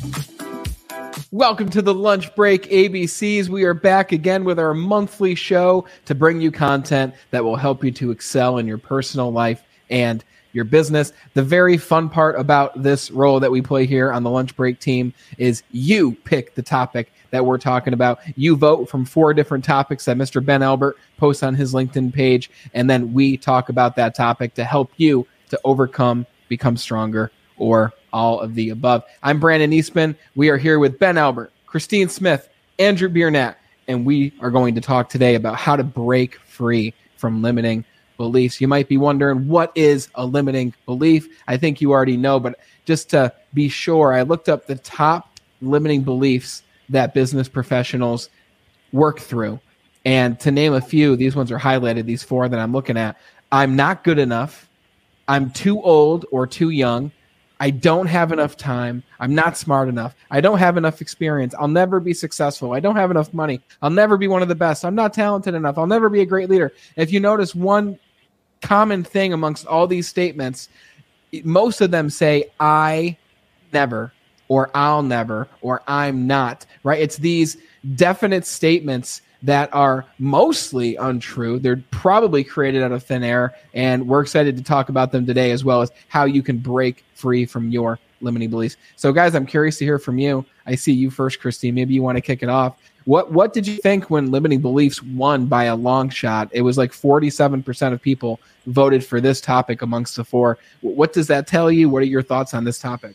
Welcome to the Lunch Break ABCs. We are back again with our monthly show to bring you content that will help you to excel in your personal life and your business. The very fun part about this role that we play here on the Lunch Break team is you pick the topic that we're talking about. You vote from 4 different topics that Mr. Ben Albert posts on his LinkedIn page, and then we talk about that topic to help you to overcome, become stronger, or all of the above. I'm Brandon Eastman. We are here with Ben Albert, Christine Smith, Andrew Biernat, and we are going to talk today about how to break free from limiting beliefs. You might be wondering, what is a limiting belief? I think you already know, but just to be sure, I looked up the top limiting beliefs that business professionals work through. And to name a few, these ones are highlighted, these 4 that I'm looking at. I'm not good enough. I'm too old or too young. I don't have enough time. I'm not smart enough. I don't have enough experience. I'll never be successful. I don't have enough money. I'll never be one of the best. I'm not talented enough. I'll never be a great leader. If you notice one common thing amongst all these statements, most of them say, I never, or I'll never, or I'm not, right? It's these definite statements that are mostly untrue. They're probably created out of thin air, and we're excited to talk about them today, as well as how you can break free from your limiting beliefs. So, guys, I'm curious to hear from you. I see you first, Christine. Maybe you want to kick it off. What did you think when limiting beliefs won by a long shot? It was like 47% of people voted for this topic amongst the 4. What does that tell you? What are your thoughts on this topic?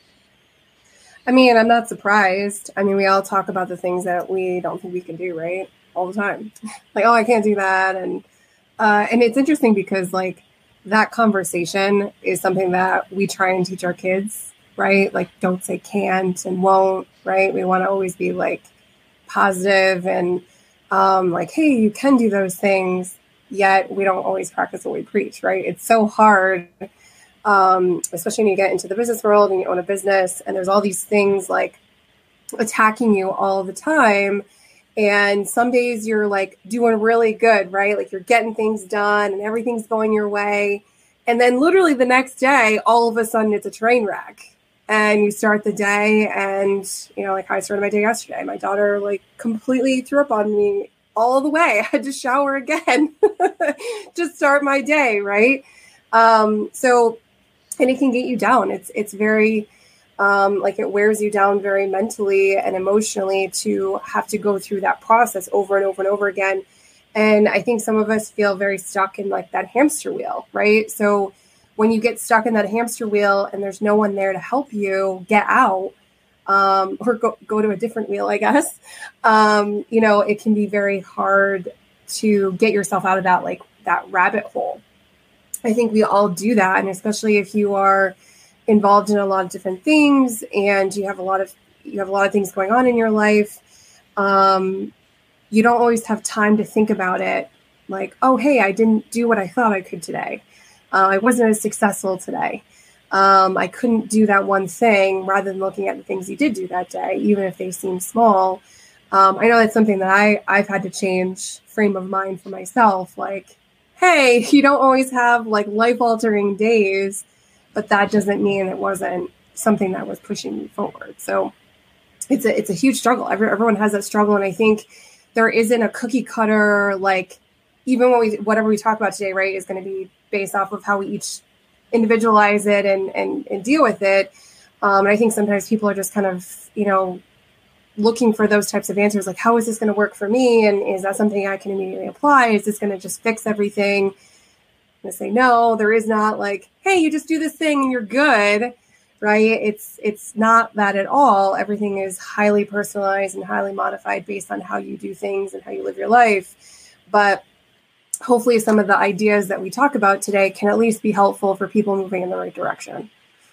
I mean, I'm not surprised. I mean, we all talk about the things that we don't think we can do, right? All the time. Like, oh, I can't do that. And it's interesting because, like, that conversation is something that we try and teach our kids, right? Like, don't say can't and won't, right? We want to always be, like, positive and, like, hey, you can do those things, yet we don't always practice what we preach, right? It's so hard, especially when you get into the business world and you own a business and there's all these things, like, attacking you all the time. And some days you're like doing really good, right? Like you're getting things done and everything's going your way. And then literally the next day, all of a sudden it's a train wreck. And you start the day and, you know, like I started my day yesterday. My daughter like completely threw up on me all the way. I had to shower again to start my day, right? So, and it can get you down. It's very... like it wears you down very mentally and emotionally to have to go through that process over and over and over again. And I think some of us feel very stuck in like that hamster wheel, right? So when you get stuck in that hamster wheel and there's no one there to help you get out, or go to a different wheel, I guess, you know, it can be very hard to get yourself out of that, like that rabbit hole. I think we all do that. And especially if you are involved in a lot of different things and you have a lot of things going on in your life, you don't always have time to think about it. Like, oh, hey, I didn't do what I thought I could today. I wasn't as successful today. I couldn't do that one thing, rather than looking at the things you did do that day, even if they seem small. I know that's something that I've had to change frame of mind for myself. Like, hey, you don't always have like life-altering days, but that doesn't mean it wasn't something that was pushing you forward. So it's a huge struggle. Everyone has that struggle. And I think there isn't a cookie cutter, like even whatever we talk about today, right, is going to be based off of how we each individualize it and deal with it. And I think sometimes people are just kind of, you know, looking for those types of answers. Like, how is this going to work for me? And is that something I can immediately apply? Is this going to just fix everything? And say, no, there is not like, hey, you just do this thing and you're good, right? It's not that at all. Everything is highly personalized and highly modified based on how you do things and how you live your life. But hopefully some of the ideas that we talk about today can at least be helpful for people moving in the right direction.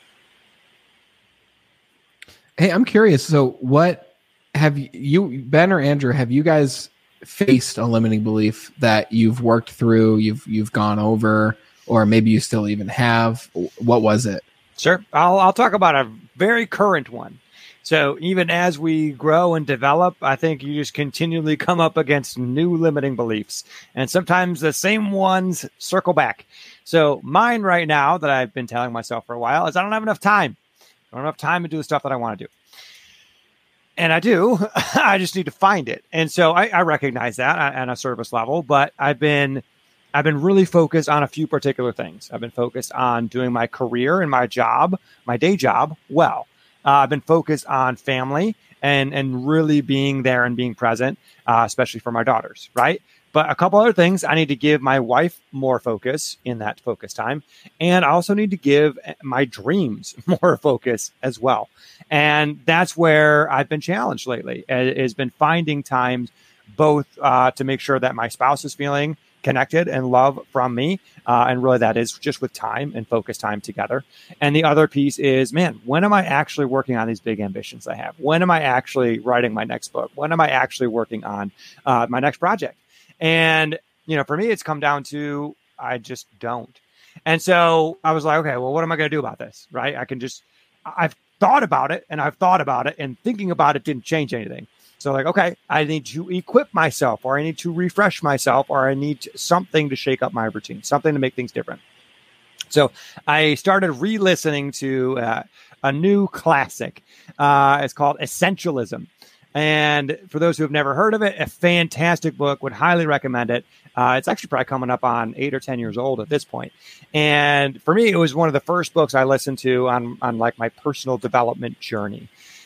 Hey, I'm curious. So what have you, Ben or Andrew, have you guys faced a limiting belief that you've worked through, you've gone over, or maybe you still even have? What was it? Sure. I'll talk about a very current one. So even as we grow and develop, I think you just continually come up against new limiting beliefs. And sometimes the same ones circle back. So mine right now that I've been telling myself for a while is I don't have enough time. I don't have enough time to do the stuff that I want to do. And I do. I just need to find it. And so I recognize that on a service level, but I've been really focused on a few particular things. I've been focused on doing my career and my job, my day job, well. I've been focused on family and really being there and being present, especially for my daughters, right? But a couple other things, I need to give my wife more focus in that focus time. And I also need to give my dreams more focus as well. And that's where I've been challenged lately, has been finding times both to make sure that my spouse is feeling connected and love from me. And really that is just with time and focus time together. And the other piece is, man, when am I actually working on these big ambitions I have? When am I actually writing my next book? When am I actually working on my next project? And, for me, it's come down to, I just don't. And so I was like, okay, well, what am I going to do about this? Right. I've thought about it and thinking about it didn't change anything. So like, okay, I need to equip myself, or I need to refresh myself, or I need something to shake up my routine, something to make things different. So I started re-listening to a new classic. It's called Essentialism. And for those who have never heard of it, a fantastic book, would highly recommend it. It's actually probably coming up on 8 or 10 years old at this point. And for me, it was one of the first books I listened to on like my personal development journey.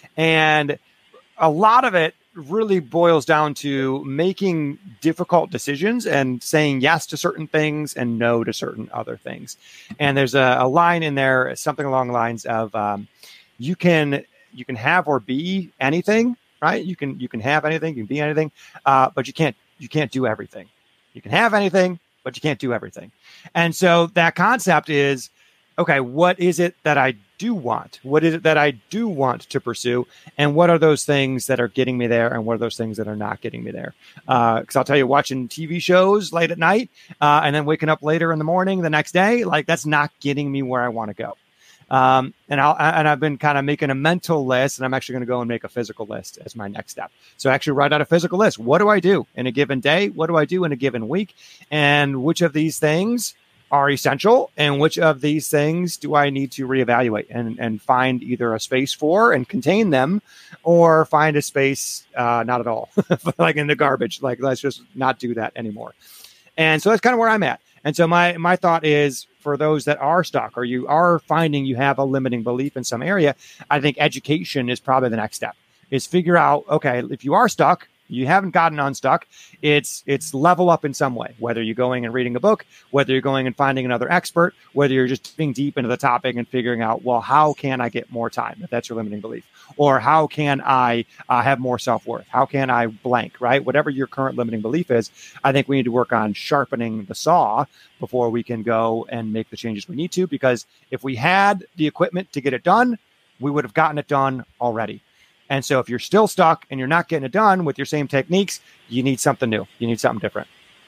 And a lot of it really boils down to making difficult decisions and saying yes to certain things and no to certain other things. And there's a line in there, something along the lines of you can have or be anything. Right? You can have anything, you can be anything, but you can't do everything. You can have anything, but you can't do everything. And so that concept is, okay, what is it that I do want? What is it that I do want to pursue? And what are those things that are getting me there? And what are those things that are not getting me there? Because I'll tell you, watching TV shows late at night and then waking up later in the morning the next day, like that's not getting me where I want to go. And I've been kind of making a mental list, and I'm actually going to go and make a physical list as my next step. So actually write out a physical list. What do I do in a given day? What do I do in a given week? And which of these things are essential? And which of these things do I need to reevaluate and find either a space for and contain them, or find a space, not at all, like in the garbage, like let's just not do that anymore. And so that's kind of where I'm at. And so my thought is, for those that are stuck, or you are finding you have a limiting belief in some area, I think education is probably the next step, is figure out, okay, if you are stuck, you haven't gotten unstuck, it's level up in some way, whether you're going and reading a book, whether you're going and finding another expert, whether you're just being deep into the topic and figuring out, well, how can I get more time, if that's your limiting belief? Or how can I have more self-worth? How can I blank, right? Whatever your current limiting belief is, I think we need to work on sharpening the saw before we can go and make the changes we need to, because if we had the equipment to get it done, we would have gotten it done already. And so if you're still stuck and you're not getting it done with your same techniques, you need something new. You need something different.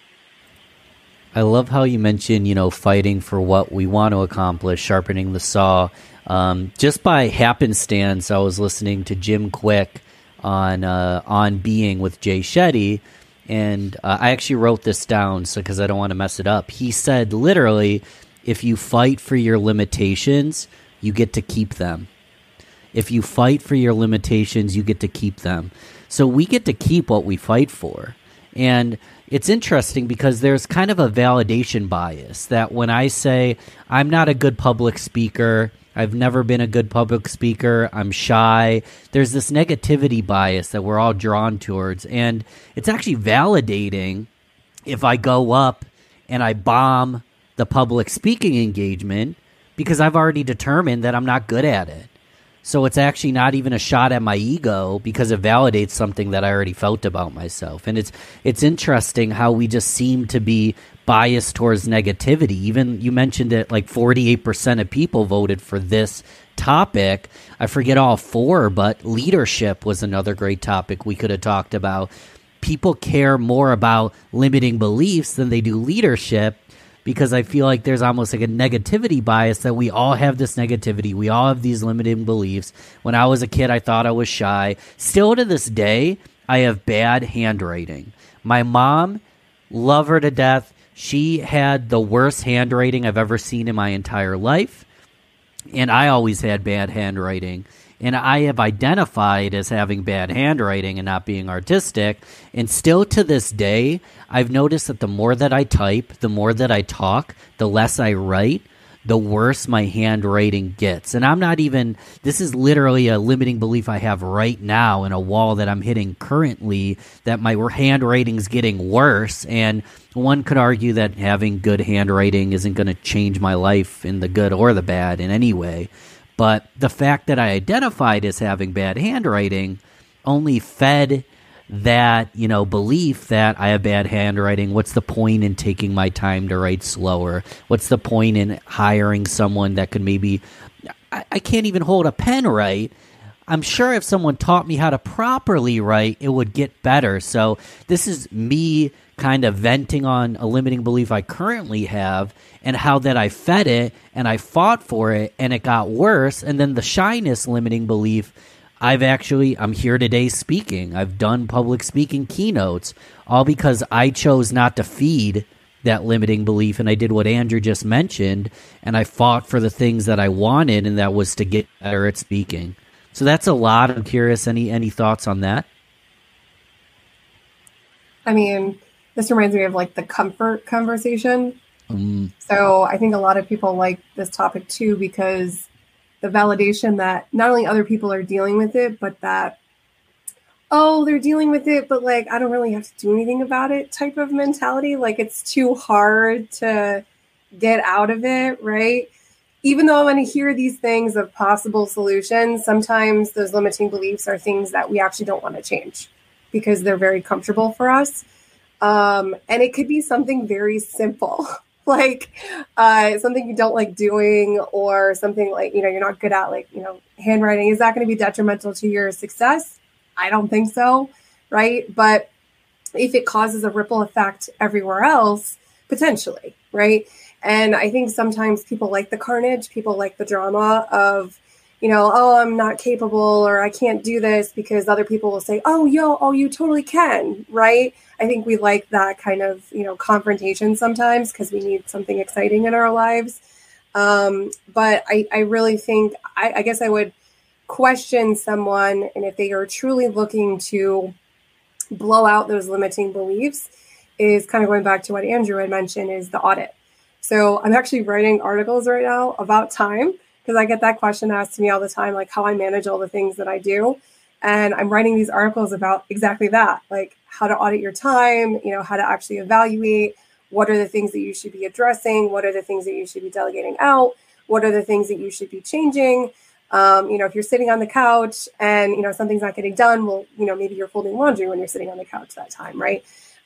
I love how you mentioned, fighting for what we want to accomplish, sharpening the saw. Just by happenstance, I was listening to Jim Quick on Being with Jay Shetty, and I actually wrote this down because I don't want to mess it up. He said, literally, if you fight for your limitations, you get to keep them. If you fight for your limitations, you get to keep them. So we get to keep what we fight for. And it's interesting because there's kind of a validation bias that when I say I'm not a good public speaker, I've never been a good public speaker, I'm shy, there's this negativity bias that we're all drawn towards. And it's actually validating if I go up and I bomb the public speaking engagement because I've already determined that I'm not good at it. So it's actually not even a shot at my ego because it validates something that I already felt about myself. And it's interesting how we just seem to be biased towards negativity. Even you mentioned it, like 48% of people voted for this topic. I forget all four, but leadership was another great topic we could have talked about. People care more about limiting beliefs than they do leadership, because I feel like there's almost like a negativity bias that we all have this negativity. We all have these limiting beliefs. When I was a kid, I thought I was shy. Still to this day, I have bad handwriting. My mom, love her to death. She had the worst handwriting I've ever seen in my entire life. And I always had bad handwriting. And I have identified as having bad handwriting and not being artistic. And still to this day, I've noticed that the more that I type, the more that I talk, the less I write, the worse my handwriting gets. And I'm not even, this is literally a limiting belief I have right now in a wall that I'm hitting currently, that my handwriting's getting worse. And one could argue that having good handwriting isn't going to change my life in the good or the bad in any way. But the fact that I identified as having bad handwriting only fed that, belief that I have bad handwriting. What's the point in taking my time to write slower? What's the point in hiring someone that could maybe, I can't even hold a pen right. I'm sure if someone taught me how to properly write, it would get better. So this is me kind of venting on a limiting belief I currently have and how that I fed it and I fought for it and it got worse. And then the shyness limiting belief, I'm here today speaking. I've done public speaking keynotes, all because I chose not to feed that limiting belief. And I did what Andrew just mentioned, and I fought for the things that I wanted, and that was to get better at speaking. So that's a lot. I'm curious, any thoughts on that? I mean, this reminds me of like the comfort conversation. So I think a lot of people like this topic too, because the validation that not only other people are dealing with it, but that, they're dealing with it, but like, I don't really have to do anything about it type of mentality. Like it's too hard to get out of it, right? Even though I'm going to hear these things of possible solutions, sometimes those limiting beliefs are things that we actually don't want to change because they're very comfortable for us. And it could be something very simple. Like something you don't like doing, or something like, you're not good at, like, handwriting. Is that going to be detrimental to your success? I don't think so. Right. But if it causes a ripple effect everywhere else, potentially. Right. And I think sometimes people like the carnage, people like the drama of, I'm not capable, or I can't do this, because other people will say, you totally can. Right. I think we like that kind of, confrontation sometimes because we need something exciting in our lives. But I really think, I guess I would question someone, and if they are truly looking to blow out those limiting beliefs, is kind of going back to what Andrew had mentioned, is the audit. So I'm actually writing articles right now about time, because I get that question asked to me all the time, like how I manage all the things that I do. And I'm writing these articles about exactly that, like how to audit your time, how to actually evaluate what are the things that you should be addressing, what are the things that you should be delegating out, what are the things that you should be changing. If you're sitting on the couch and, something's not getting done, well, maybe you're folding laundry when you're sitting on the couch that time, right?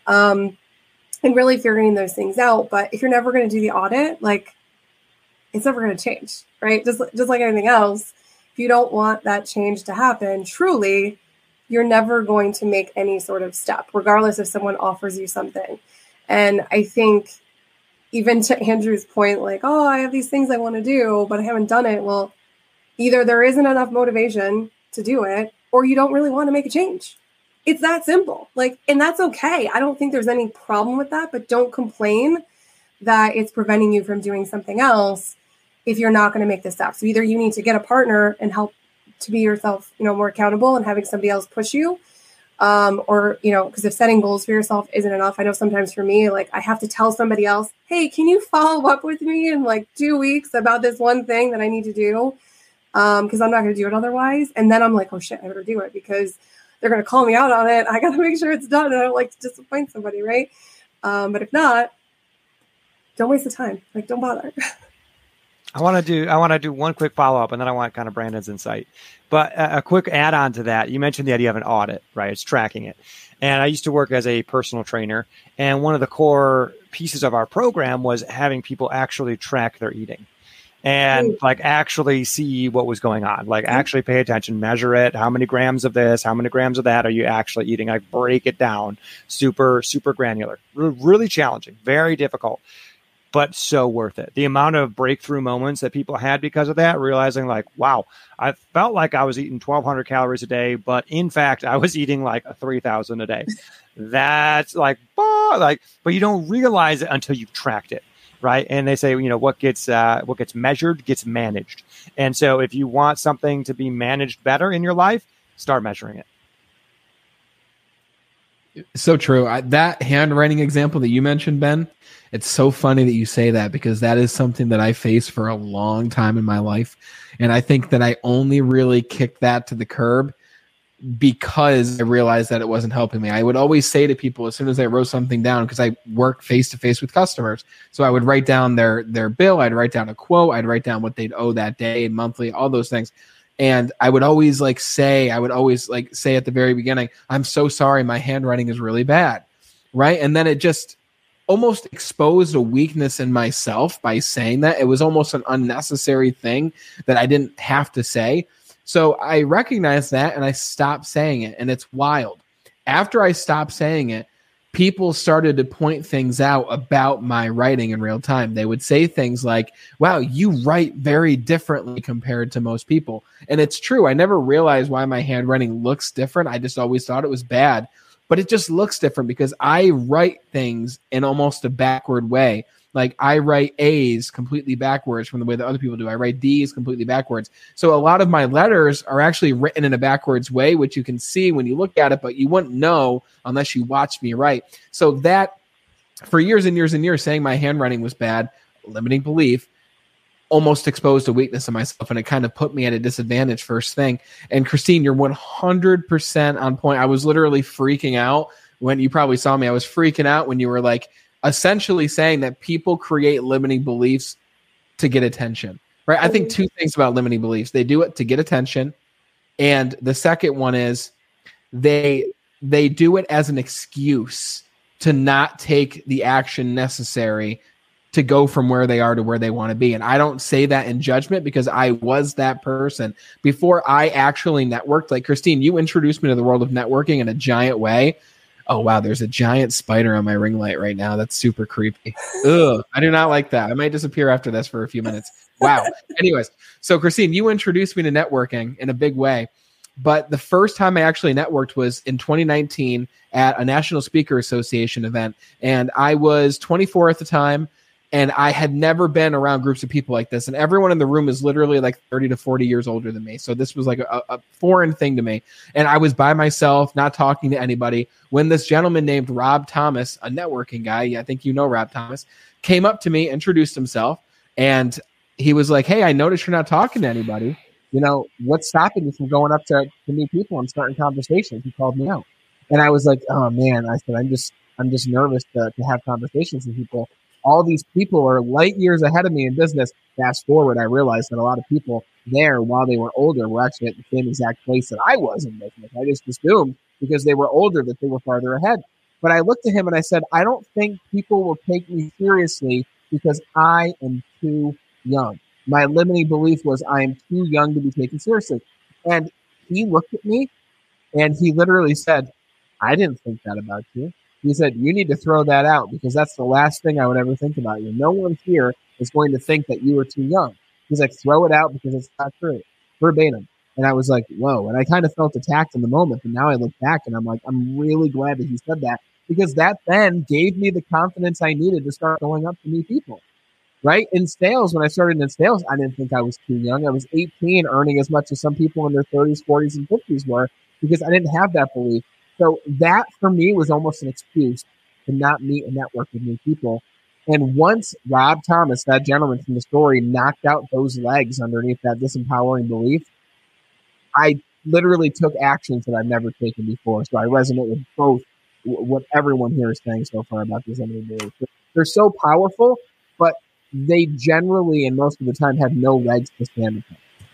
And really figuring those things out. But if you're never going to do the audit, like, it's never going to change, right? Just like anything else, if you don't want that change to happen, truly, you're never going to make any sort of step, regardless if someone offers you something. And I think even to Andrew's point, like, I have these things I want to do, but I haven't done it. Well, either there isn't enough motivation to do it, or you don't really want to make a change. It's that simple. Like, and that's okay. I don't think there's any problem with that, but don't complain that it's preventing you from doing something else if you're not going to make the step. So either you need to get a partner and help to be yourself, more accountable, and having somebody else push you, or, because if setting goals for yourself isn't enough, I know sometimes for me, like, I have to tell somebody else, hey, can you follow up with me in like 2 weeks about this one thing that I need to do? Because I'm not going to do it otherwise. And then I'm like, oh shit, I better do it, because they're going to call me out on it. I got to make sure it's done. And I don't like to disappoint somebody. Right. But if not, don't waste the time. Like, don't bother. I want to do one quick follow-up, and then I want kind of Brandon's insight. But a quick add-on to that, you mentioned the idea of an audit, right? It's tracking it. And I used to work as a personal trainer, and one of the core pieces of our program was having people actually track their eating and like actually see what was going on, like actually pay attention, measure it. How many grams of this, how many grams of that are you actually eating? Like, break it down, super, super granular, really challenging, very difficult, but so worth it. The amount of breakthrough moments that people had because of that, realizing like, wow, I felt like I was eating 1,200 calories a day, but in fact, I was eating like 3,000 a day. That's like, but you don't realize it until you've tracked it. right? And they say, what gets measured gets managed. And so if you want something to be managed better in your life, start measuring it. So true. That handwriting example that you mentioned, Ben, it's so funny that you say that, because that is something that I faced for a long time in my life. And I think that I only really kicked that to the curb because I realized that it wasn't helping me. I would always say to people as soon as I wrote something down, because I work face to face with customers. So I would write down their bill. I'd write down a quote. I'd write down what they'd owe that day, monthly, all those things. And I would always say at the very beginning, I'm so sorry, my handwriting is really bad. Right. And then it just almost exposed a weakness in myself by saying that. It was almost an unnecessary thing that I didn't have to say. So I recognized that and I stopped saying it. And it's wild. After I stopped saying it, people started to point things out about my writing in real time. They would say things like, wow, you write very differently compared to most people. And it's true. I never realized why my handwriting looks different. I just always thought it was bad. But it just looks different because I write things in almost a backward way. Like I write A's completely backwards from the way that other people do. I write D's completely backwards. So a lot of my letters are actually written in a backwards way, which you can see when you look at it, but you wouldn't know unless you watched me write. So that, for years and years and years, saying my handwriting was bad, limiting belief, almost exposed a weakness in myself, and it kind of put me at a disadvantage first thing. And Christine, you're 100% on point. I was literally freaking out when you probably saw me. I was freaking out when you were like, essentially saying that people create limiting beliefs to get attention, right? I think two things about limiting beliefs. They do it to get attention. And the second one is they do it as an excuse to not take the action necessary to go from where they are to where they want to be. And I don't say that in judgment, because I was that person before I actually networked. Like Christine, you introduced me to the world of networking in a giant way. Oh, wow, there's a giant spider on my ring light right now. That's super creepy. Ugh, I do not like that. I might disappear after this for a few minutes. Wow. Anyways, so Christine, you introduced me to networking in a big way. But the first time I actually networked was in 2019 at a National Speaker Association event. And I was 24 at the time. And I had never been around groups of people like this. And everyone in the room is literally like 30 to 40 years older than me. So this was like a foreign thing to me. And I was by myself, not talking to anybody, when this gentleman named Rob Thomas, a networking guy, I think you know Rob Thomas, came up to me, introduced himself. And he was like, hey, I noticed you're not talking to anybody. What's stopping you from going up to meet people and starting conversations? He called me out. And I was like, oh, man. I said, I'm just nervous to have conversations with people. All these people are light years ahead of me in business. Fast forward, I realized that a lot of people there, while they were older, were actually at the same exact place that I was in business. I just assumed because they were older that they were farther ahead. But I looked at him and I said, I don't think people will take me seriously because I am too young. My limiting belief was I am too young to be taken seriously. And he looked at me and he literally said, I didn't think that about you. He said, you need to throw that out because that's the last thing I would ever think about you. No one here is going to think that you are too young. He's like, throw it out because it's not true. Verbatim. And I was like, whoa. And I kind of felt attacked in the moment. But now I look back and I'm like, I'm really glad that he said that, because that then gave me the confidence I needed to start going up to meet people. Right? In sales, when I started in sales, I didn't think I was too young. I was 18, earning as much as some people in their 30s, 40s, and 50s were, because I didn't have that belief. So that, for me, was almost an excuse to not meet and network with new people. And once Rob Thomas, that gentleman from the story, knocked out those legs underneath that disempowering belief, I literally took actions that I've never taken before. So I resonate with both what everyone here is saying so far about these limiting beliefs. They're so powerful, but they generally and most of the time have no legs to stand upon.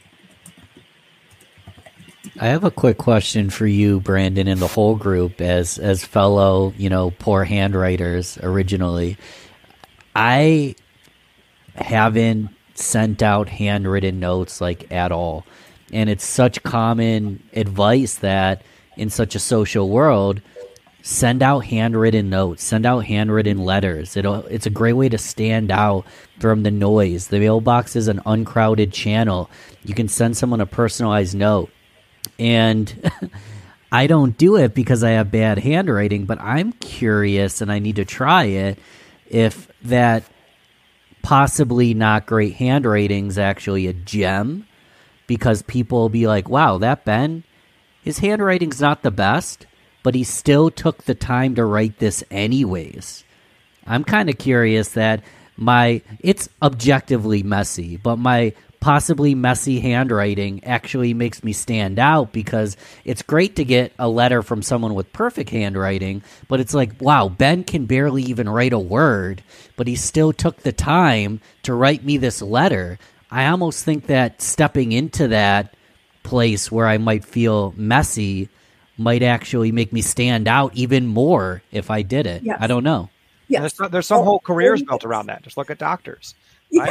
I have a quick question for you, Brandon, and the whole group as fellow, poor handwriters originally. I haven't sent out handwritten notes at all. And it's such common advice that in such a social world, send out handwritten notes, send out handwritten letters. It's a great way to stand out from the noise. The mailbox is an uncrowded channel. You can send someone a personalized note. And I don't do it because I have bad handwriting, but I'm curious and I need to try it if that possibly not great handwriting is actually a gem, because people will be like, wow, that Ben, his handwriting's not the best, but he still took the time to write this anyways. I'm kind of curious that it's objectively messy, but my possibly messy handwriting actually makes me stand out, because it's great to get a letter from someone with perfect handwriting, but it's like, wow, Ben can barely even write a word, but he still took the time to write me this letter. I almost think that stepping into that place where I might feel messy might actually make me stand out even more if I did it. Yes. I don't know. Yes. There's some whole careers built around that. Just look at doctors. Right?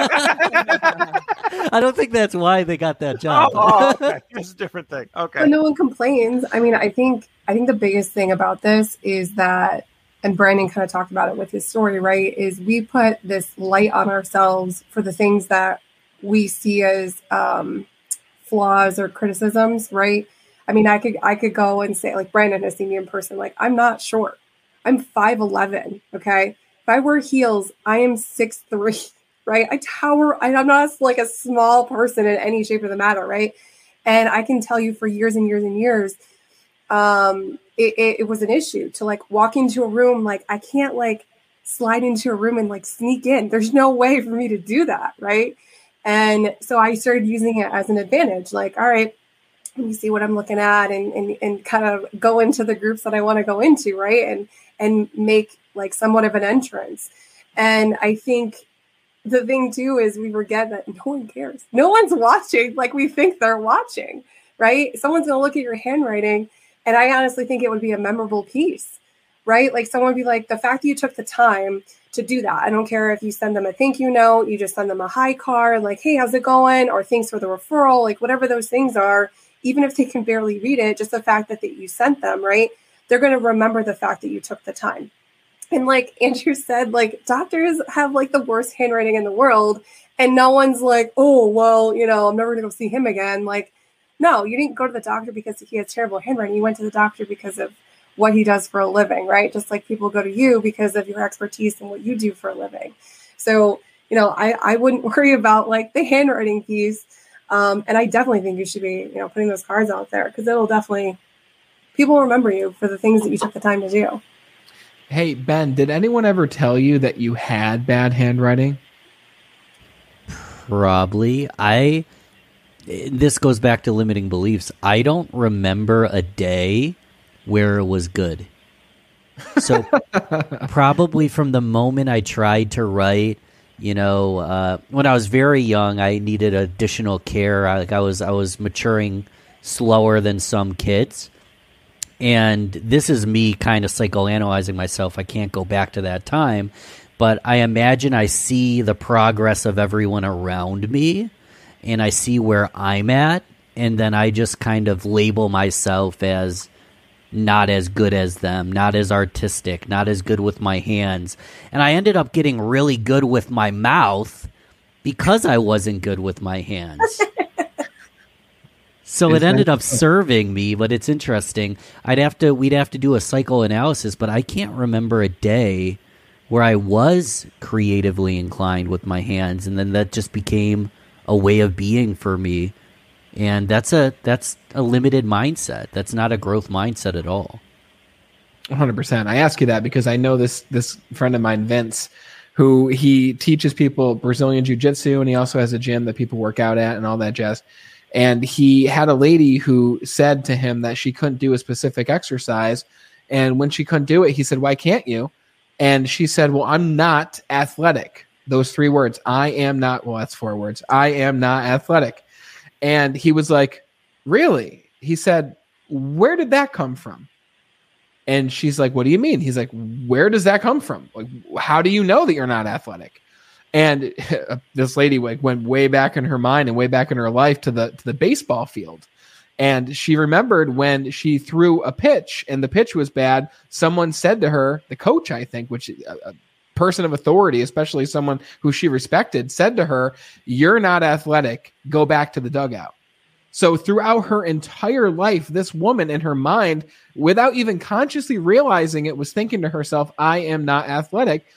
I don't think that's why they got that job. Okay. It's a different thing. Okay. But no one complains. I mean, I think the biggest thing about this is that, and Brandon kind of talked about it with his story, right? Is we put this light on ourselves for the things that we see as flaws or criticisms, right? I mean, I could go and say, like, Brandon has seen me in person, like, I'm not short. I'm 5'11", okay? If I wear heels, I am 6'3", right? I tower. I'm not like a small person in any shape of the matter, right? And I can tell you for years and years and years, it was an issue to like walk into a room. Like, I can't like slide into a room and like sneak in. There's no way for me to do that, right? And so I started using it as an advantage. Like, all right, let me see what I'm looking at, and kind of go into the groups that I want to go into, right? And make like somewhat of an entrance. And I think the thing too is we forget that no one cares. No one's watching like we think they're watching, right? Someone's going to look at your handwriting, and I honestly think it would be a memorable piece, right? Like someone would be like, the fact that you took the time to do that. I don't care if you send them a thank you note, you just send them a hi card, like, hey, how's it going? Or thanks for the referral, like whatever those things are, even if they can barely read it, just the fact that you sent them, right? They're going to remember the fact that you took the time. And like Andrew said, like doctors have like the worst handwriting in the world. And no one's like, oh, well, you know, I'm never going to go see him again. Like, no, you didn't go to the doctor because he has terrible handwriting. You went to the doctor because of what he does for a living, right? Just like people go to you because of your expertise and what you do for a living. So, you know, I wouldn't worry about like the handwriting piece. And I definitely think you should be, you know, putting those cards out there, because it'll definitely, people remember you for the things that you took the time to do. Hey, Ben, did anyone ever tell you that you had bad handwriting? Probably. This goes back to limiting beliefs. I don't remember a day where it was good. So probably from the moment I tried to write, you know, when I was very young, I needed additional care. I was maturing slower than some kids. And this is me kind of psychoanalyzing myself. I can't go back to that time. But I imagine I see the progress of everyone around me, and I see where I'm at, and then I just kind of label myself as not as good as them, not as artistic, not as good with my hands. And I ended up getting really good with my mouth because I wasn't good with my hands. So it ended up serving me, but it's interesting. We'd have to do a psychoanalysis, but I can't remember a day where I was creatively inclined with my hands, and then that just became a way of being for me. And that's a limited mindset. That's not a growth mindset at all. 100%. I ask you that because I know this friend of mine, Vince, who he teaches people Brazilian Jiu-Jitsu, and he also has a gym that people work out at and all that jazz. And he had a lady who said to him that she couldn't do a specific exercise. And when she couldn't do it, he said, why can't you? And she said, well, I'm not athletic. Those 3 words. I am not, well, that's 4 words. I am not athletic. And he was like, really? He said, where did that come from? And she's like, what do you mean? He's like, where does that come from? Like, how do you know that you're not athletic? And this lady went way back in her mind and way back in her life to the baseball field. And she remembered when she threw a pitch and the pitch was bad, someone said to her, the coach, I think, which a person of authority, especially someone who she respected, said to her, you're not athletic, go back to the dugout. So throughout her entire life, this woman in her mind, without even consciously realizing it, was thinking to herself, I am not athletic,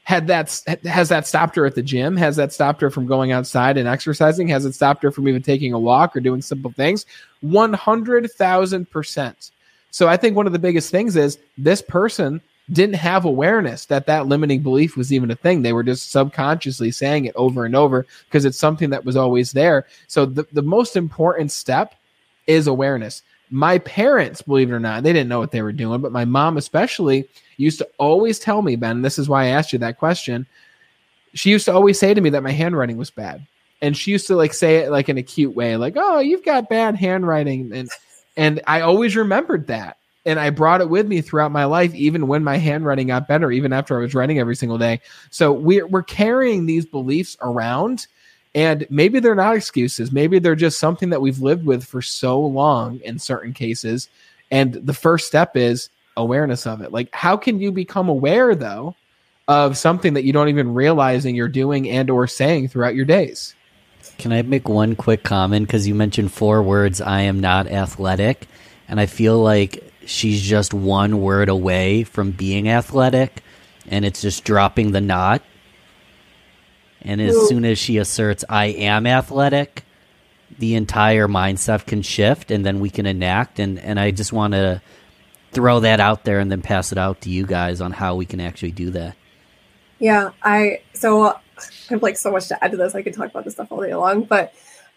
has that stopped her at the gym? Has that stopped her from going outside and exercising? Has it stopped her from even taking a walk or doing simple things? 100,000%. So I think one of the biggest things is this person didn't have awareness that that limiting belief was even a thing. They were just subconsciously saying it over and over because it's something that was always there. So the most important step is awareness. My parents, believe it or not, they didn't know what they were doing, but my mom especially used to always tell me, Ben, this is why I asked you that question. She used to always say to me that my handwriting was bad. And she used to like say it like in a cute way, like, oh, you've got bad handwriting. And I always remembered that. And I brought it with me throughout my life, even when my handwriting got better, even after I was writing every single day. So we're carrying these beliefs around, and maybe they're not excuses. Maybe they're just something that we've lived with for so long in certain cases. And the first step is awareness of it. Like, how can you become aware, though, of something that you don't even realizing you're doing and or saying throughout your days? Can I make one quick comment? Because you mentioned 4 words, I am not athletic. And I feel like she's just one word away from being athletic, and it's just dropping the not. And as soon as she asserts, I am athletic, the entire mindset can shift, and then we can enact. And I just want to throw that out there and then pass it out to you guys on how we can actually do that. Yeah, I have like so much to add to this. I could talk about this stuff all day long, but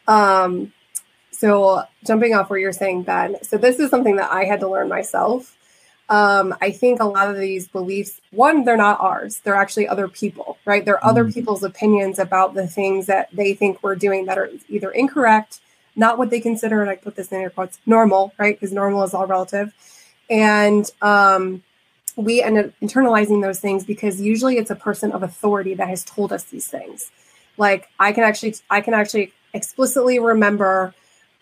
so jumping off where you're saying, Ben, so this is something that I had to learn myself. I think a lot of these beliefs, one, they're not ours. They're actually other people, right? They're other people's opinions about the things that they think we're doing that are either incorrect, not what they consider, and I put this in air quotes, normal, right? Because normal is all relative. And we end up internalizing those things because usually it's a person of authority that has told us these things. Like I can actually explicitly remember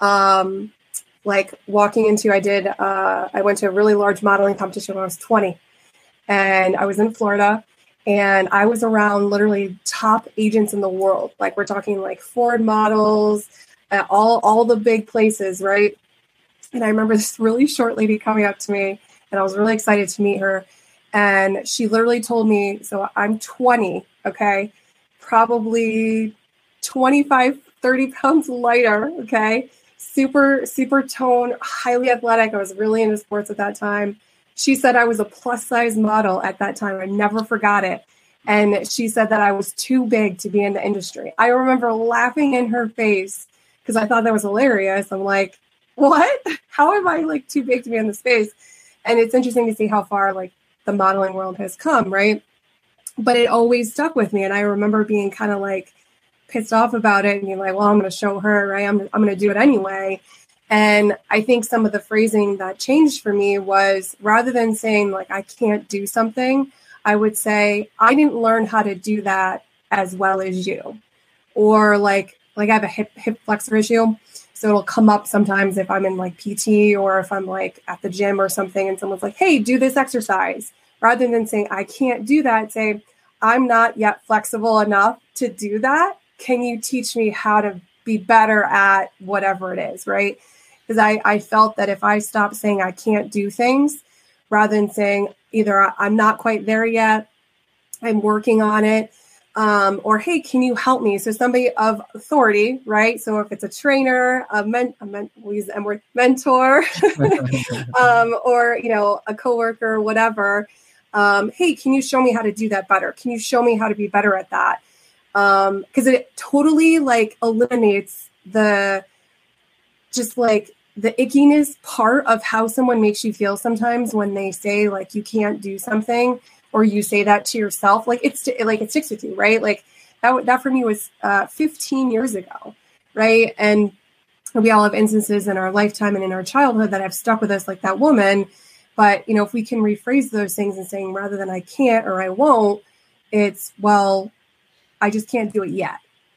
like walking into, I went to a really large modeling competition when I was 20, and I was in Florida, and I was around literally top agents in the world. Like we're talking like Ford models, all the big places, right? And I remember this really short lady coming up to me, and I was really excited to meet her. And she literally told me, so I'm 20, okay, probably 25, 30 pounds lighter, okay? Super, super toned, highly athletic. I was really into sports at that time. She said I was a plus size model at that time. I never forgot it. And she said that I was too big to be in the industry. I remember laughing in her face because I thought that was hilarious. I'm like, what? How am I like too big to be in the space? And it's interesting to see how far like the modeling world has come, right? But it always stuck with me. And I remember being kind of like pissed off about it and being like, well, I'm going to show her, right? I'm going to do it anyway. And I think some of the phrasing that changed for me was rather than saying like, I can't do something, I would say, I didn't learn how to do that as well as you. Or like I have a hip flexor issue. So it'll come up sometimes if I'm in like PT or if I'm like at the gym or something and someone's like, hey, do this exercise. Rather than saying, I can't do that, say, I'm not yet flexible enough to do that. Can you teach me how to be better at whatever it is, right? Because I felt that if I stopped saying I can't do things, rather than saying either I'm not quite there yet, I'm working on it, or hey, can you help me? So somebody of authority, right? So if it's a trainer, we'll use the M word, mentor, or a coworker, whatever. Hey, can you show me how to do that better? Can you show me how to be better at that? Because it totally like eliminates the ickiness part of how someone makes you feel sometimes when they say like you can't do something or you say that to yourself. Like it sticks with you, right? Like that for me was 15 years ago, right? And we all have instances in our lifetime and in our childhood that have stuck with us, like that woman. But if we can rephrase those things and saying rather than I can't or I won't, it's well, I just can't do it yet.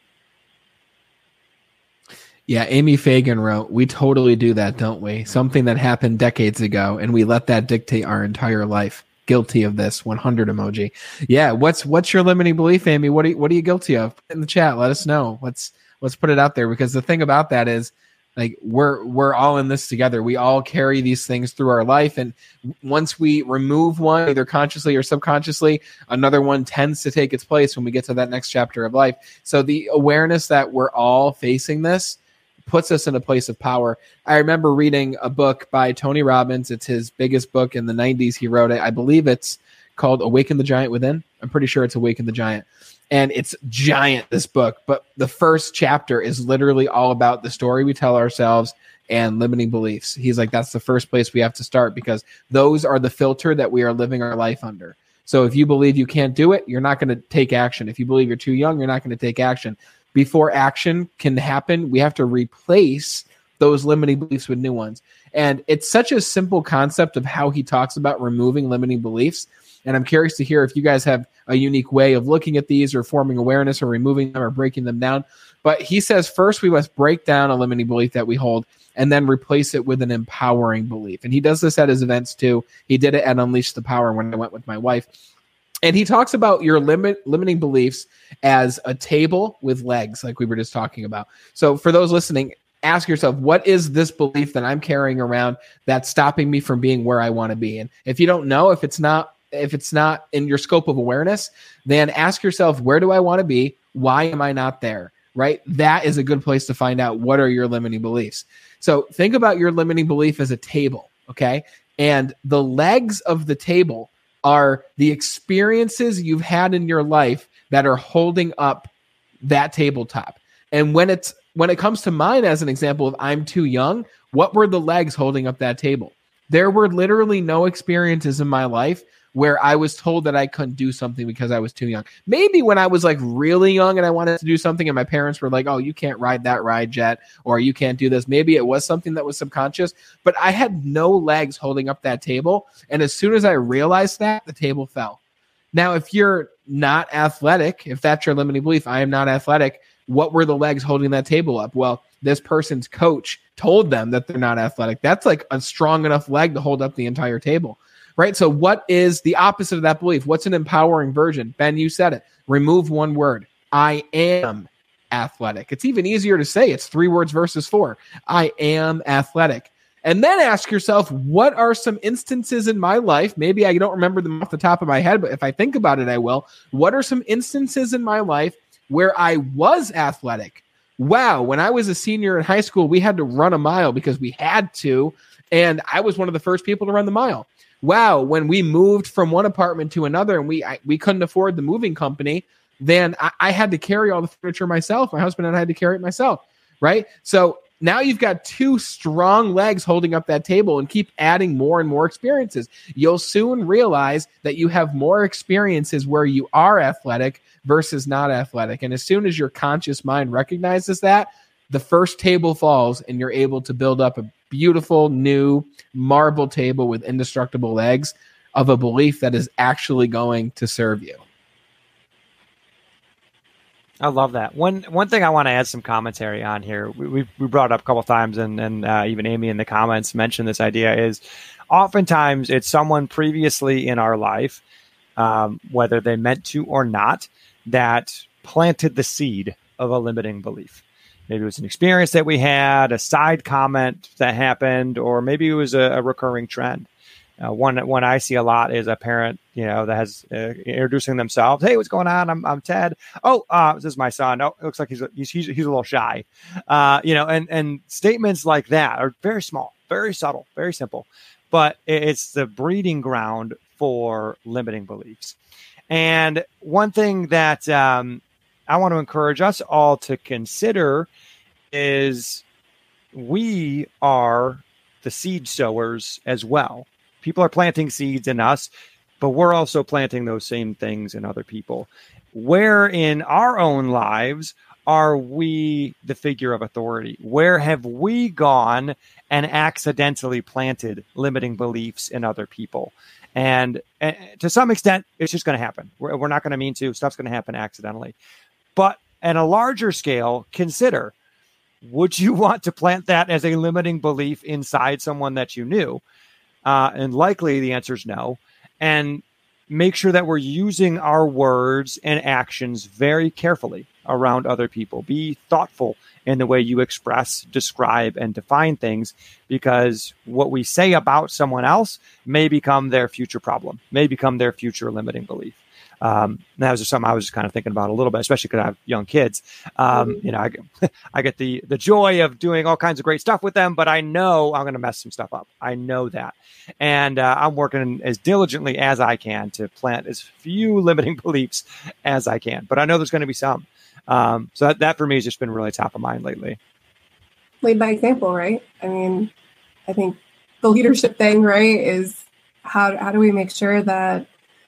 Yeah, Amy Fagan wrote, we totally do that, don't we? Something that happened decades ago, and we let that dictate our entire life. Guilty of this, 100 emoji. Yeah, what's your limiting belief, Amy? What are you guilty of? In the chat, let us know. Let's put it out there, because the thing about that is Like we're all in this together. We all carry these things through our life. And once we remove one, either consciously or subconsciously, another one tends to take its place when we get to that next chapter of life. So the awareness that we're all facing this puts us in a place of power. I remember reading a book by Tony Robbins. It's his biggest book in the 90s. He wrote it. I believe it's called Awaken the Giant Within. I'm pretty sure it's Awaken the Giant. And it's giant, this book. But the first chapter is literally all about the story we tell ourselves and limiting beliefs. He's like, that's the first place we have to start, because those are the filter that we are living our life under. So if you believe you can't do it, you're not going to take action. If you believe you're too young, you're not going to take action. Before action can happen, we have to replace those limiting beliefs with new ones. And it's such a simple concept of how he talks about removing limiting beliefs. And I'm curious to hear if you guys have a unique way of looking at these, or forming awareness, or removing them, or breaking them down. But he says first we must break down a limiting belief that we hold, and then replace it with an empowering belief. And he does this at his events too. He did it at Unleash the Power when I went with my wife. And he talks about your limiting beliefs as a table with legs, like we were just talking about. So for those listening, ask yourself, what is this belief that I'm carrying around that's stopping me from being where I want to be? And if you don't know, if it's not in your scope of awareness, then ask yourself, where do I want to be? Why am I not there? Right? That is a good place to find out what are your limiting beliefs. So think about your limiting belief as a table, okay? And the legs of the table are the experiences you've had in your life that are holding up that tabletop. And when it comes to mine as an example of I'm too young, what were the legs holding up that table? There were literally no experiences in my life where I was told that I couldn't do something because I was too young. Maybe when I was like really young and I wanted to do something and my parents were like, oh, you can't ride that ride jet, or you can't do this. Maybe it was something that was subconscious, but I had no legs holding up that table. And as soon as I realized that, the table fell. Now, if you're not athletic, if that's your limiting belief, I am not athletic, what were the legs holding that table up? Well, this person's coach told them that they're not athletic. That's like a strong enough leg to hold up the entire table. Right? So what is the opposite of that belief? What's an empowering version? Ben, you said it. Remove one word. I am athletic. It's even easier to say. It's 3 words versus 4. I am athletic. And then ask yourself, what are some instances in my life? Maybe I don't remember them off the top of my head, but if I think about it, I will. What are some instances in my life where I was athletic? Wow, when I was a senior in high school, we had to run a mile because we had to, and I was one of the first people to run the mile. Wow, when we moved from one apartment to another and we couldn't afford the moving company, then I had to carry all the furniture myself. My husband and I had to carry it myself, right? So now you've got 2 strong legs holding up that table, and keep adding more and more experiences. You'll soon realize that you have more experiences where you are athletic versus not athletic. And as soon as your conscious mind recognizes that, the first table falls and you're able to build up a beautiful new marble table with indestructible legs of a belief that is actually going to serve you. I love that. One thing I want to add some commentary on here. We brought it up a couple of times, and even Amy in the comments mentioned this idea is oftentimes it's someone previously in our life, whether they meant to or not, that planted the seed of a limiting belief. Maybe it was an experience that we had, a side comment that happened, or maybe it was a recurring trend. One I see a lot is a parent, that has introducing themselves. Hey, what's going on? I'm Ted. Oh, this is my son. Oh, it looks like he's a little shy. And statements like that are very small, very subtle, very simple, but it's the breeding ground for limiting beliefs. And one thing that I want to encourage us all to consider is we are the seed sowers as well. People are planting seeds in us, but we're also planting those same things in other people. Where in our own lives are we the figure of authority? Where have we gone and accidentally planted limiting beliefs in other people? And to some extent, it's just going to happen. We're not going to mean to. Stuff's going to happen accidentally. But at a larger scale, consider, would you want to plant that as a limiting belief inside someone that you knew? And likely the answer is no. And make sure that we're using our words and actions very carefully. around other people. Be thoughtful in the way you express, describe, and define things, because what we say about someone else may become their future problem, may become their future limiting belief. That was just something I was just kind of thinking about a little bit, especially because I have young kids. You know, I get the joy of doing all kinds of great stuff with them, but I know I'm going to mess some stuff up. I know that. And I'm working as diligently as I can to plant as few limiting beliefs as I can. But I know there's going to be some. So that for me has just been really top of mind lately. Lead by example, right? I mean, I think the leadership thing, right, is how do we make sure that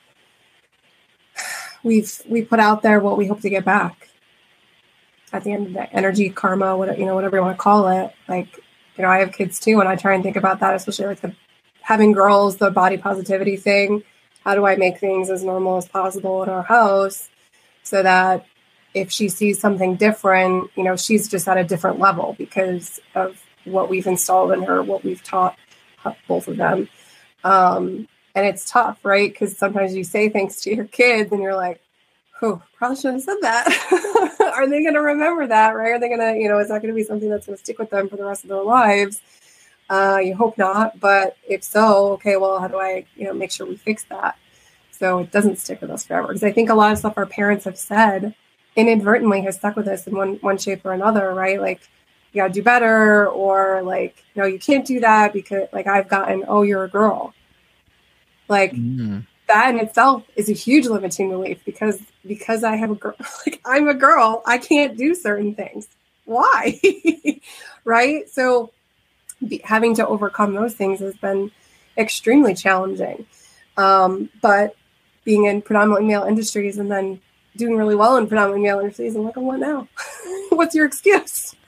we put out there what we hope to get back at the end of the day. Energy, karma, whatever you want to call it. Like, I have kids too, and I try and think about that, especially like having girls, the body positivity thing. How do I make things as normal as possible in our house so that if she sees something different, she's just at a different level because of what we've installed in her, what we've taught both of them. And it's tough, right? Because sometimes you say things to your kids and you're like, oh, probably shouldn't have said that. Are they going to remember that, right? Are they going to, is that going to be something that's going to stick with them for the rest of their lives? You hope not. But if so, okay, well, how do I, make sure we fix that so it doesn't stick with us forever? Because I think a lot of stuff our parents have said inadvertently has stuck with us in one shape or another, right? Like, you got to do better, or like, no, you can't do that because like I've gotten, oh, you're a girl. Like that in itself is a huge limiting belief because I have a girl, like I'm a girl, I can't do certain things. Why? Right? So having to overcome those things has been extremely challenging. But being in predominantly male industries and then doing really well in predominantly male industries, I'm like, oh, what now? What's your excuse?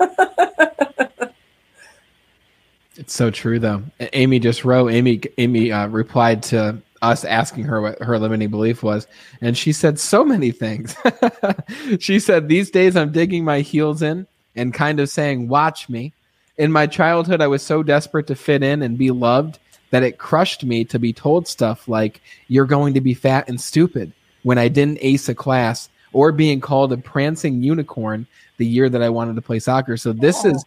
It's so true, though. Amy just wrote. Amy replied to us asking her what her limiting belief was, and she said so many things. She said, "These days I'm digging my heels in and kind of saying, 'Watch me.' In my childhood, I was so desperate to fit in and be loved that it crushed me to be told stuff like, 'You're going to be fat and stupid,' when I didn't ace a class, or being called a prancing unicorn the year that I wanted to play soccer." So this is.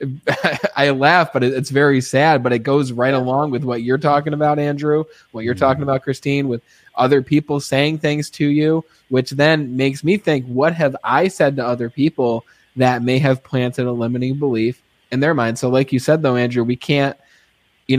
I laugh, but it's very sad, but it goes right along with what you're talking about, Andrew, what you're talking about, Christine, with other people saying things to you, which then makes me think, what have I said to other people that may have planted a limiting belief in their mind? So like you said, though, Andrew, we can't, be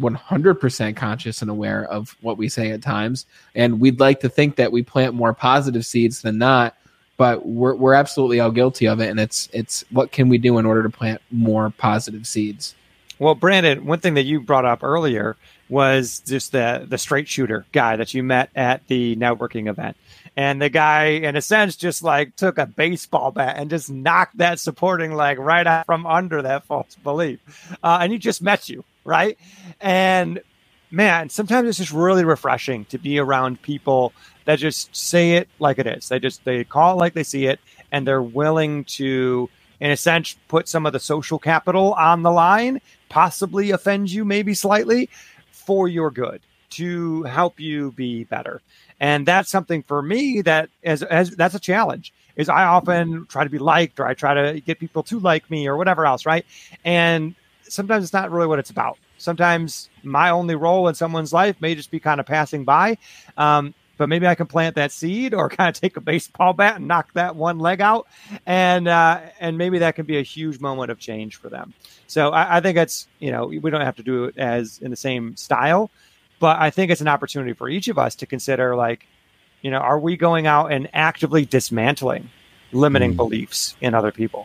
100% conscious and aware of what we say at times. And we'd like to think that we plant more positive seeds than not. But we're absolutely all guilty of it, and it's what can we do in order to plant more positive seeds? Well, Brandon, one thing that you brought up earlier was just the straight shooter guy that you met at the networking event. And the guy, in a sense, just like took a baseball bat and just knocked that supporting leg right out from under that false belief. And he just met you, right? And man, sometimes it's just really refreshing to be around people that just say it like it is. They call it like they see it, and they're willing to, in a sense, put some of the social capital on the line, possibly offend you maybe slightly for your good, to help you be better. And that's something for me that as that's a challenge. Is I often try to be liked, or I try to get people to like me, or whatever else, right? And sometimes it's not really what it's about. Sometimes my only role in someone's life may just be kind of passing by. But maybe I can plant that seed, or kind of take a baseball bat and knock that one leg out. And maybe that can be a huge moment of change for them. So I think it's, we don't have to do it as in the same style, but I think it's an opportunity for each of us to consider, like, are we going out and actively dismantling limiting beliefs in other people?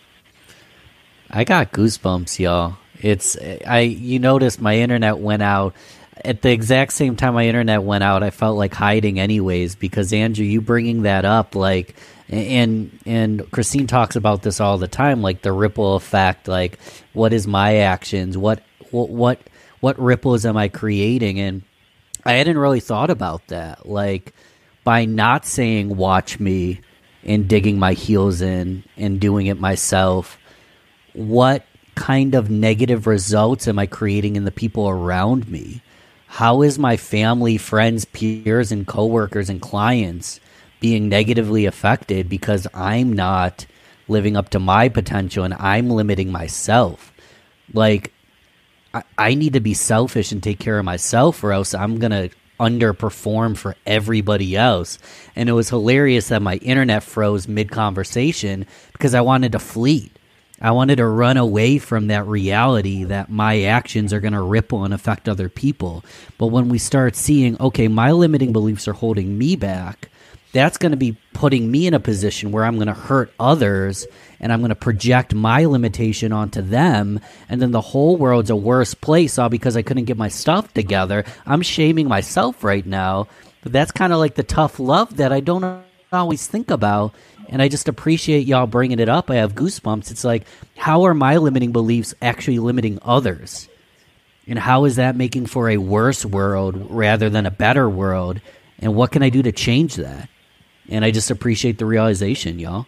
I got goosebumps, y'all. You notice my internet went out. At the exact same time my internet went out, I felt like hiding anyways, because Andrew, you bringing that up, like, and Christine talks about this all the time, like the ripple effect, like what is my actions? What ripples am I creating? And I hadn't really thought about that. Like, by not saying watch me and digging my heels in and doing it myself, what kind of negative results am I creating in the people around me? How is my family, friends, peers, and coworkers and clients being negatively affected because I'm not living up to my potential and I'm limiting myself. Like, I need to be selfish and take care of myself, or else I'm going to underperform for everybody else. And it was hilarious that my internet froze mid-conversation because I wanted to flee. I wanted to run away from that reality that my actions are going to ripple and affect other people. But when we start seeing, okay, my limiting beliefs are holding me back, that's going to be putting me in a position where I'm going to hurt others and I'm going to project my limitation onto them. And then the whole world's a worse place all because I couldn't get my stuff together. I'm shaming myself right now. But that's kind of like the tough love that I don't always think about. And I just appreciate y'all bringing it up. I have goosebumps. It's like, how are my limiting beliefs actually limiting others? And how is that making for a worse world rather than a better world? And what can I do to change that? And I just appreciate the realization, y'all.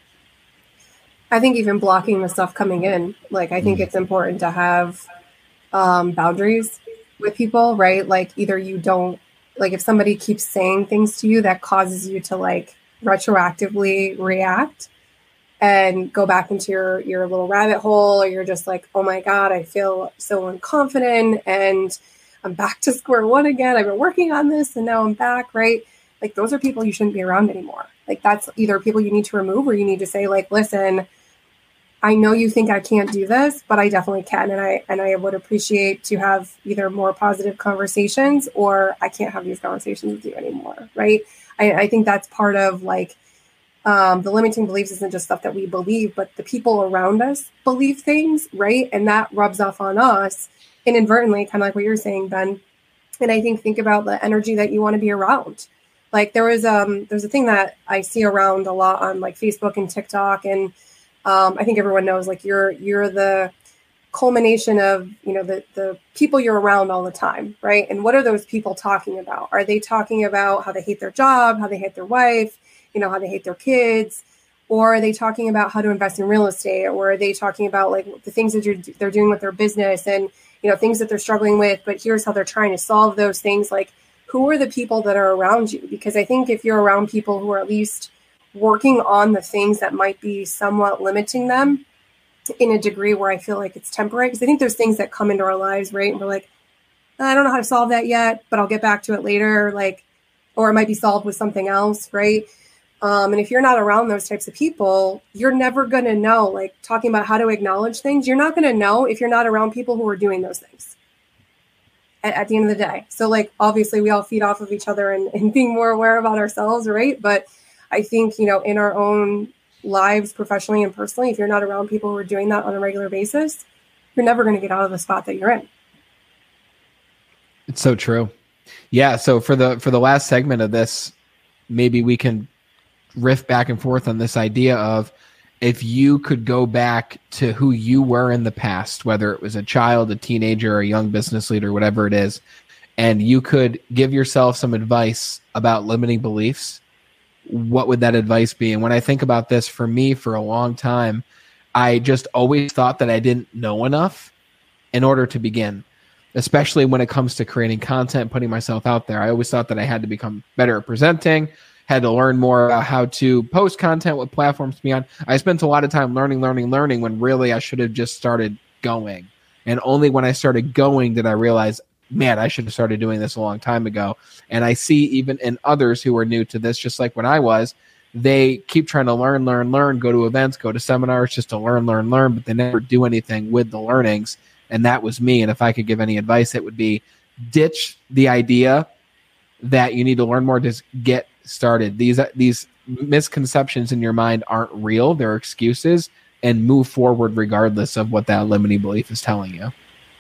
I think even blocking the stuff coming in, like, I think it's important to have boundaries with people, right? Like, either you don't, like, if somebody keeps saying things to you that causes you to, like, retroactively react and go back into your little rabbit hole, or you're just like, oh my God, I feel so unconfident and I'm back to square one again. I've been working on this and now I'm back, right? Like, those are people you shouldn't be around anymore. Like, that's either people you need to remove, or you need to say, like, listen, I know you think I can't do this, but I definitely can. And I would appreciate to have either more positive conversations, or I can't have these conversations with you anymore. Right. I think that's part of, like, the limiting beliefs isn't just stuff that we believe, but the people around us believe things. Right. And that rubs off on us inadvertently, kind of like what you're saying, Ben. And I think about the energy that you want to be around. Like, there's a thing that I see around a lot on, like, Facebook and TikTok, and I think everyone knows, like, you're the culmination of, you know, the people you're around all the time, right? And what are those people talking about? Are they talking about how they hate their job, how they hate their wife, you know, how they hate their kids? Or are they talking about how to invest in real estate? Or are they talking about, like, the things that they're doing with their business and, you know, things that they're struggling with, but here's how they're trying to solve those things? Like, who are the people that are around you? Because I think if you're around people who are at least working on the things that might be somewhat limiting them in a degree where I feel like it's temporary, because I think there's things that come into our lives, right? And we're like, I don't know how to solve that yet, but I'll get back to it later. Like, or it might be solved with something else, right? And if you're not around those types of people, you're never going to know, like, talking about how to acknowledge things, you're not going to know if you're not around people who are doing those things at the end of the day. So, like, obviously we all feed off of each other and being more aware about ourselves, right? But I think, you know, in our own lives, professionally and personally, if you're not around people who are doing that on a regular basis, you're never going to get out of the spot that you're in. It's so true. Yeah. So for the last segment of this, maybe we can riff back and forth on this idea of, if you could go back to who you were in the past, whether it was a child, a teenager, or a young business leader, whatever it is, and you could give yourself some advice about limiting beliefs, what would that advice be? And when I think about this, for me, for a long time, I just always thought that I didn't know enough in order to begin, especially when it comes to creating content, putting myself out there. I always thought that I had to become better at presenting, had to learn more about how to post content, what platforms to be on. I spent a lot of time learning, when really I should have just started going. And only when I started going did I realize, man, I should have started doing this a long time ago. And I see even in others who are new to this, just like when I was, they keep trying to learn, go to events, go to seminars just to learn, but they never do anything with the learnings. And that was me. And if I could give any advice, it would be ditch the idea that you need to learn more, just get started. These misconceptions in your mind aren't real. They're excuses, and move forward regardless of what that limiting belief is telling you.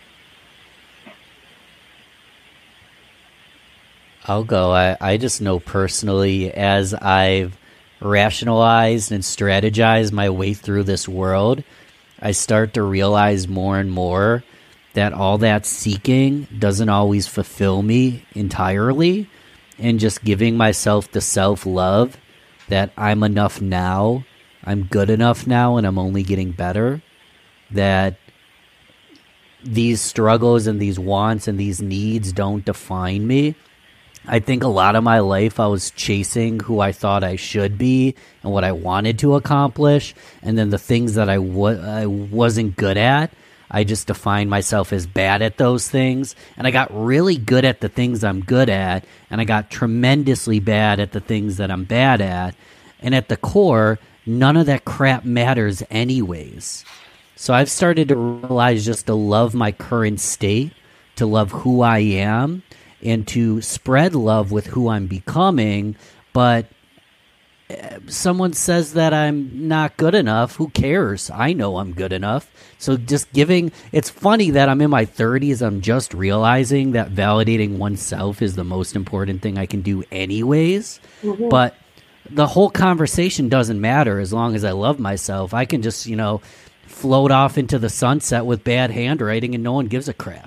I'll go. I just know personally, as I've rationalized and strategized my way through this world, I start to realize more and more that all that seeking doesn't always fulfill me entirely, and just giving myself the self-love that I'm enough now, I'm good enough now, and I'm only getting better, that these struggles and these wants and these needs don't define me. I think a lot of my life I was chasing who I thought I should be and what I wanted to accomplish. And then the things that I wasn't good at, I just defined myself as bad at those things. And I got really good at the things I'm good at. And I got tremendously bad at the things that I'm bad at. And at the core, none of that crap matters anyways. So I've started to realize just to love my current state, to love who I am, and to spread love with who I'm becoming. But someone says that I'm not good enough, who cares? I know I'm good enough. So just it's funny that I'm in my 30s, I'm just realizing that validating oneself is the most important thing I can do anyways. Mm-hmm. But the whole conversation doesn't matter as long as I love myself. I can just, float off into the sunset with bad handwriting and no one gives a crap.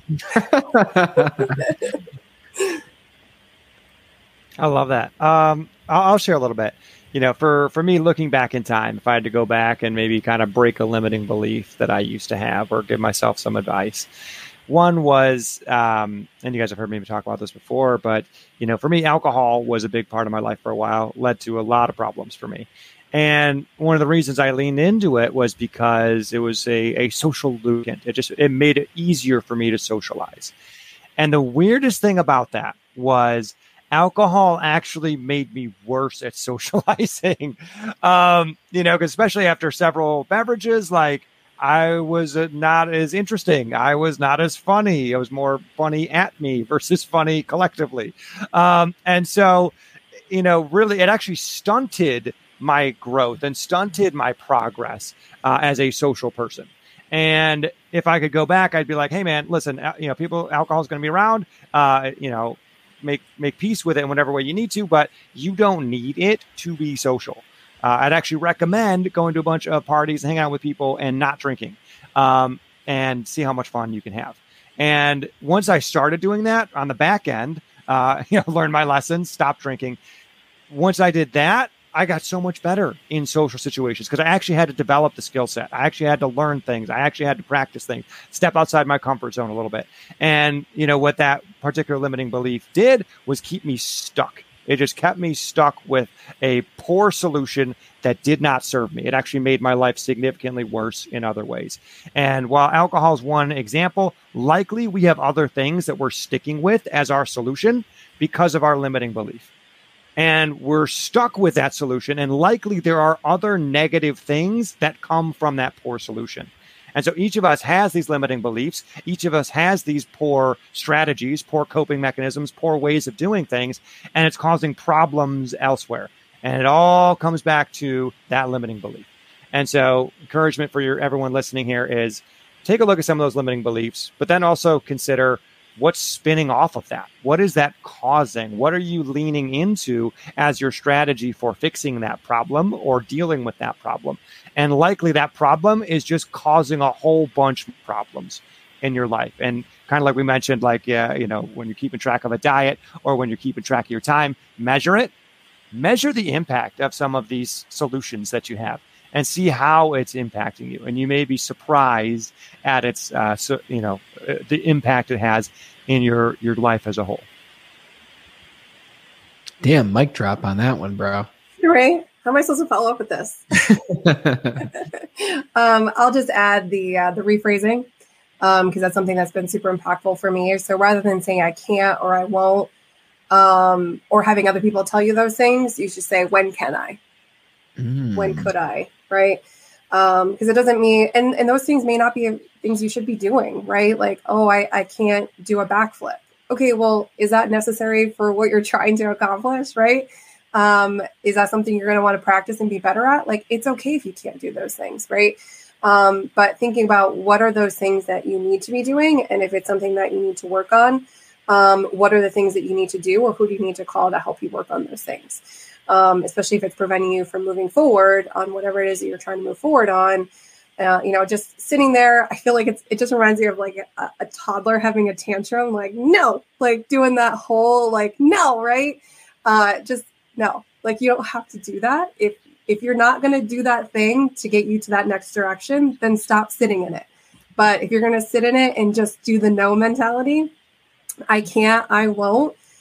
I love that. I'll share a little bit. For me, looking back in time, if I had to go back and maybe kind of break a limiting belief that I used to have or give myself some advice, one was, and you guys have heard me talk about this before, but, for me, alcohol was a big part of my life for a while, led to a lot of problems for me. And one of the reasons I leaned into it was because it was a social lubricant. It made it easier for me to socialize. And the weirdest thing about that was alcohol actually made me worse at socializing. Because especially after several beverages, like I was not as interesting. I was not as funny. I was more funny at me versus funny collectively. And so, really it actually stunted my growth and stunted my progress as a social person. And if I could go back, I'd be like, hey man, listen, alcohol is going to be around, make peace with it in whatever way you need to, but you don't need it to be social. I'd actually recommend going to a bunch of parties, hanging out with people and not drinking, and see how much fun you can have. And once I started doing that on the back end, learned my lessons, stopped drinking. Once I did that, I got so much better in social situations because I actually had to develop the skill set. I actually had to learn things. I actually had to practice things, step outside my comfort zone a little bit. And, what that particular limiting belief did was keep me stuck. It just kept me stuck with a poor solution that did not serve me. It actually made my life significantly worse in other ways. And while alcohol is one example, likely we have other things that we're sticking with as our solution because of our limiting belief. And we're stuck with that solution. And likely there are other negative things that come from that poor solution. And so each of us has these limiting beliefs. Each of us has these poor strategies, poor coping mechanisms, poor ways of doing things. And it's causing problems elsewhere. And it all comes back to that limiting belief. And so encouragement for everyone listening here is take a look at some of those limiting beliefs, but then also consider what's spinning off of that. What is that causing? What are you leaning into as your strategy for fixing that problem or dealing with that problem? And likely that problem is just causing a whole bunch of problems in your life. And kind of like we mentioned, when you're keeping track of a diet or when you're keeping track of your time, measure it. Measure the impact of some of these solutions that you have and see how it's impacting you. And you may be surprised at its, the impact it has in your life as a whole. Damn, mic drop on that one, bro. Right? How am I supposed to follow up with this? I'll just add the rephrasing because that's something that's been super impactful for me. So rather than saying I can't or I won't, or having other people tell you those things, you should say, when can I? When could I? Right? Because it doesn't mean, and those things may not be things you should be doing, right? Like, oh, I can't do a backflip. Okay, well, is that necessary for what you're trying to accomplish, right? Is that something you're going to want to practice and be better at? Like, it's okay if you can't do those things, right? But thinking about what are those things that you need to be doing, and if it's something that you need to work on, what are the things that you need to do, or who do you need to call to help you work on those things? Especially if it's preventing you from moving forward on whatever it is that you're trying to move forward on. Just sitting there, I feel like it just reminds me of like a toddler having a tantrum, like, no, like doing that whole, like, no, right? Just no, like you don't have to do that. If you're not going to do that thing to get you to that next direction, then stop sitting in it. But if you're going to sit in it and just do the no mentality, I can't, I won't,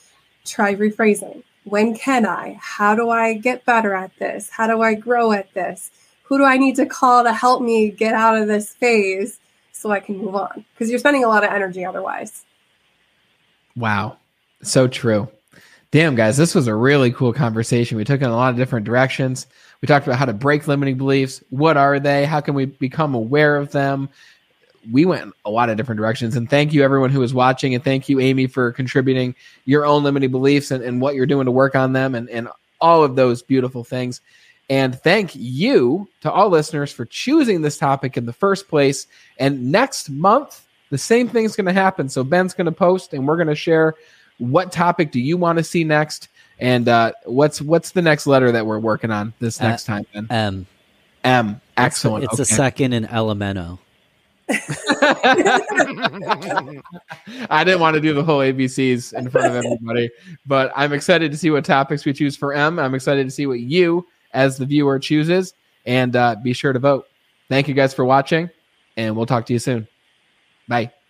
try rephrasing. When can I? How do I get better at this? How do I grow at this? Who do I need to call to help me get out of this phase so I can move on? Because you're spending a lot of energy otherwise. Wow. So true. Damn, guys, this was a really cool conversation. We took in a lot of different directions. We talked about how to break limiting beliefs. What are they? How can we become aware of them? We went a lot of different directions. And thank you, everyone who was watching. And thank you, Amy, for contributing your own limiting beliefs and what you're doing to work on them and all of those beautiful things. And thank you to all listeners for choosing this topic in the first place. And next month, the same thing's going to happen. So Ben's going to post and we're going to share what topic do you want to see next. And what's the next letter that we're working on this next time, Ben? M. M. Excellent. It's a second in Elemento. I didn't want to do the whole ABCs in front of everybody, but I'm excited to see what topics we choose for M. I'm excited to see what you, as the viewer, chooses. And be sure to vote. Thank you guys for watching, and we'll talk to you soon. Bye.